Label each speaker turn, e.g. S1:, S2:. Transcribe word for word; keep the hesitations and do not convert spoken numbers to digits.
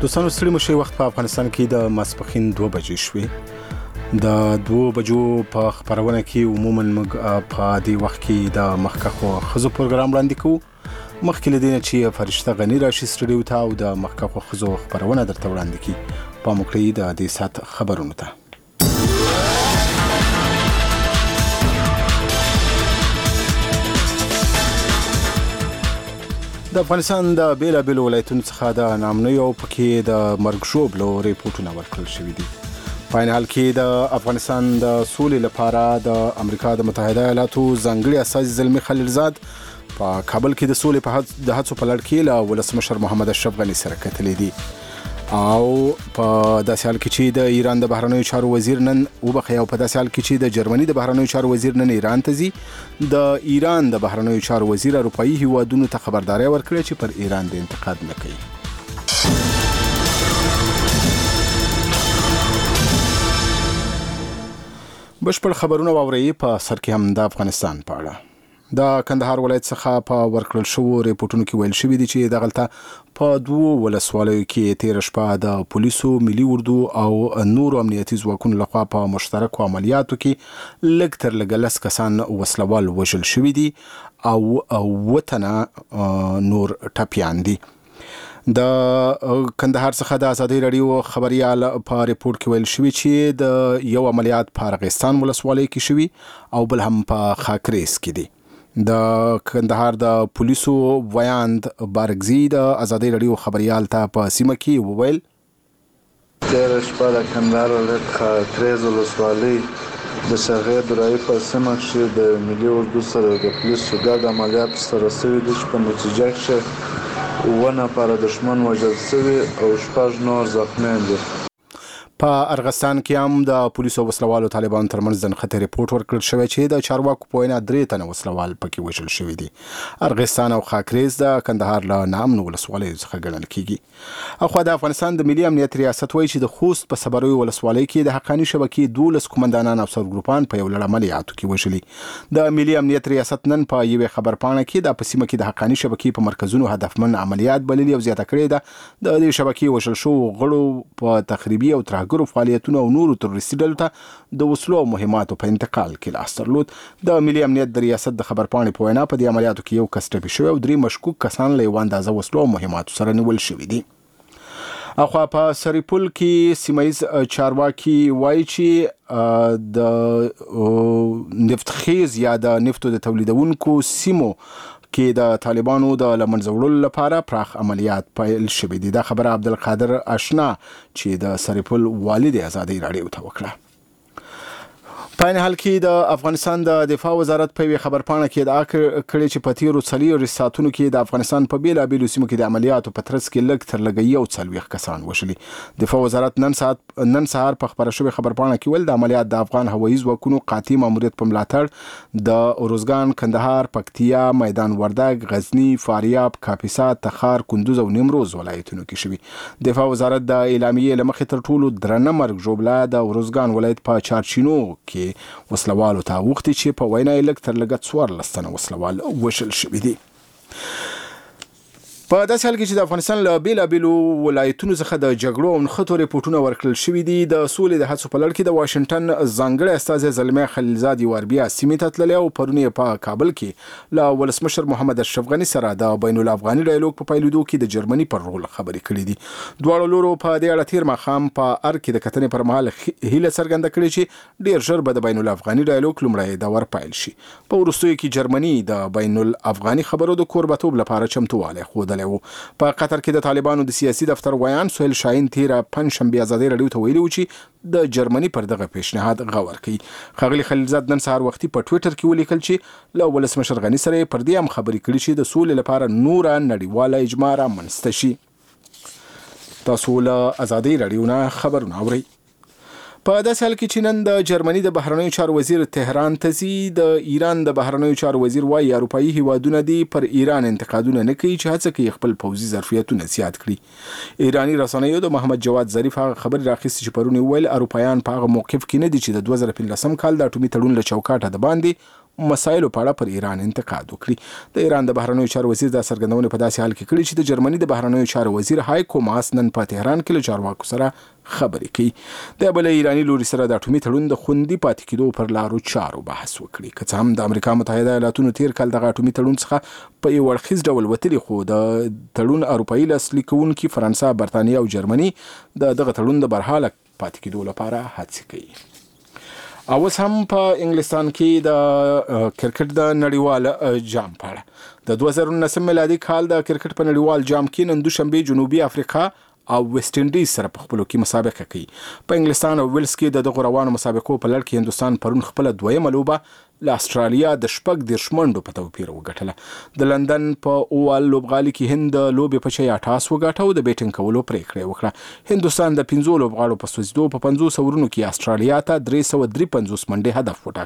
S1: دوستانو ستړي مو شئ. وخت په افغانستان کې د ماسپښین دوه بجې شوې. د دوه بجو په خبرونه کې عموما موږ په دې وخت کې د مخکخو خزو پروګرام وړاندې کوو. مخکې له دې نه چې فرشته غنی راشي سټډیو ته او د مخکخو خزو خبرونه درته وړاندې کړي، په موکړی د دې سات خبرونه ته. د افغانستان د بیلابیلو ولایتونو څخه د نامنوي او پکې د مرګ ژوبلو ریپورټونه ورکړل شوي دي. په عین حال کې د افغانستان د سولې لپاره د امریکا د متحده ایالاتو ځانګړي استازي زلمي خلیلزاد په کابل کې د سولې په د هڅو په لړ کې له ولسمشر محمد اشرف غني سره کتلې دي، او په داسې حال کې چې د ایران د بهرنیو چارو وزیر نن وبخښي او په داسې حال کې چې د جرمني د بهرنیو چارو وزیر نن ایران ته ځي، د ایران د بهرنیو چارو وزیر اروپایي هیوادونو ته خبرداري ورکړه چې پر ایران د انتقاد نه کوي. بشپړ خبرونه واورئ. په سر کې هم د افغانستان په اړه د کندهار ولایت څخه په ورکړل شوو ریپورتونو کې ویل شوي دي چې دغلته په دوو ولسوالیو کې تیر شپه د پولیسو، ملي اردو او نورو امنیتي ځواکونو لخوا په مشترکو عملیاتو کې لږ تر لږه لس کسان وسلوال وژل شوي دي او وطنه نور ټپیان دي. د کندهار څخه د ازادي رادیو خبريال په ریپورت کې ویل شوی چې د یو عملیات په ارغستان ولسوالۍ کې شوی او بل هم په خاکریز کې دی. د کندهار د پولیسو ویاند بارګزي د ازادي رادیو خبريال ته په سیمه کې وویل
S2: تیر شپه د کندهار ولایت خاکریز ولسوالۍ د شغې درای په سیمه کې د ملي اردو سره د پولیسو ګډ عملیات سره سوي دي چې په نتیجه کې اووه نفره دښمن وژل شوي او شپږ نور زخمیان دي.
S1: په ارغستان کې هم د پولیسو وسلوالو طالبانو ترمنځ د نښتې ریپورت ورکړل شوی چې د چارواکو په وینا درې تنه وسلوال پکې وژل شوي دي. ارغستان او خاکریز د کندهار له نامنو ولسوالیو څخه ګڼل کیږي. اخوا د افغانستان د ملي امنیت ریاست وایي چې د خوست په صبروي ولسوالۍ کې د حقاني شبکې دولس کومندانان او سرګروپان په یو لړ عملیاتو کې وژلي. د ملي امنیت ریاست نن په یوې خبرپاڼه کې د پسیمه کې د حقاني شبکې په مرکزونو هدفمن عملیات بللي او زیاته کړې ده. د دې شبکې وژل شوو غړو په تخریبي او ترهګرو فعالیتونو او نورو تروریستي ډلو ته د وسلو او مهماتو په انتقال کې لاس درلود. د ملي امنیت د ریاست د خبرپاڼې په وینا په دې عملیاتو کې یو کس ټپي شوی او درې مشکوک کسان له یو اندازه وسلو او مهماتو سره نیول شوي دي. اخوا په سریپل کې سیمایز چارواکي وایي چې د نفتخیز یا د نفتو د تولیدونکو سیمو کې د طالبانو د لمنځه وړلو لپاره پراخ عملیات پیل شوي دي. دا خبره عبدالقادر آشنا چې د سریپل والي د ازادي رادیو ته وکړه. په عین حال کې د افغانستان د دفاع وزارت په یوې خبرپاڼه کې ادعا کړې چې په تیرو څلوېښتو ساعتونو کې د افغانستان په بیلابیلو سیمو کې د عملیاتو په ترڅ کې لږ تر لږه یو څلوېښت کسان وژلي. دفاع وزارت نن ساعت نن سهار په خبره شوې خبرپاڼه کې ویل د عملیات د افغان هوایي ځواکونو قاطع ماموریت په ملاتړ د اروزګان، کندهار، پکتیا، میدان وردګ، غزنی، فاریاب، کاپیسا، تخار، کندوز او نیمروز ولایتونو کې شوي. دفاع وزارت د اعلامیې له مخې تر ټولو درنه مرګ ژوبله د اروزګان ولایت په چارچینو کې وسلوالو ته وختي چې په وینا یې لږ تر لږه څوارلس تنه وسلوال وژل شوي دي. په داسې حال کې چې د افغانستان له بیلابیلو ولایتونو څخه د جګړو او نښتو ریپورټونه ورکړل شوي دي. د سولې د هڅو په لړ کې د واشنګټن ځانګړی استازی زلمی خلیلزاد یو وار بیا سیمې ته تللی او پرون یې په کابل کې له ولسمشر محمد اشرف غني سره د بین الافغاني ډایلوګ په پیلېدو کې د جرمني پر رول خبرې کړې دي. دواړو لورو په دې اړه تیر ماښام په ار کې د کتنې پر مهال هیله څرګنده کړې چې ډېر ژر به د بین الافغاني ډایلوګ لومړی دور پیل شي. په وروستیو کې جرمني د بین الافغاني خبرو د کوربتوب لپاره چمتووالی ښودلی و. په قطر کې د طالبانو د سیاسي دفتر ویان سهیل شاهین تیره پنجشنبې ازادي رادیو ته ویلي و چې د جرمني پر دغه پیشنهاد غور کوي. ښاغلي خلیلزاد نن سهار وختي په ټویټر کې ولیکل چې له ولسمشر غني سره پر دې هم خبرې کړې چې د سولې لپاره نوره نړیواله اجماع رامنځته شي. تاسو له ازادي رادیو نه خبرونه اورئ. په داسې حال کې چې نن د جرمني د بهرنیو چارو وزیر تهران ته ځي، د ایران د بهرنیو چارو وزیر وایي اروپایي هیوادونه دي پر ایران انتقادونه نه کوي چې هڅه کوي خپل پوځي ظرفیتونه زیات کړي. ایرانی رسنیو د محمد جواد ظریف هغه خبرې راخیستې چې پرون ویل اروپایان په هغه موقف کې نه دي چې د دوه زره پنځلسم کال د اټومي تړون له چوکاټه د باندې مسایلو په اړه پر ایران انتقاد وکړي. د ایران د بهرنیو چارو وزیر دا څرګندونه په داسې حال کې کړې چې د جرمني د بهرنیو چارو وزیر هایکو ماس نن په تهران کې له چارواکو سره خبرې کوي. د بل ایرانی لوري سره د اټومي تړون د خوندي پاتې کېدو پر لارو چارو بحث وکړي. که څه هم د امریکا متحده ایالاتونو تیر کال دغه اټومي تړون څخه په یو اړخیز ډول وتلي، خو د تړون اروپایي لاسلیک کوونکي فرانسه، برتانیه او جرمني د دغه تړون د برحاله پاتې کېدو لپاره هڅې کوي. او اوس هم په انګلستان کې د کرکټ د نړیوال جام په اړه د دوه زره نولسم میلادي کال د کرکټ په نړیوال جام کې نن دوشنبه جنوبي افریقا او ویسټ انډیز سره په خپلو کې مسابقه کوي. په انګلستان او ویلز کې د دغو روانو مسابقو په لړ کې هندوستان پرون خپله دویمه لوبه له استرالیا د شپږ دېرش منډو په توپیر وګټله. د لندن په اووال لوبغالي کې هند د لوبې په چیا ټاس وګاټه او د بیټینګ کولو پریکړه وکړه. هندوستان د پنځو لوبغاړو په سوځېدو په پنځوس اورونو کې استرالیا ته درې سوه درې پنځوس منډې هدف وټاکه.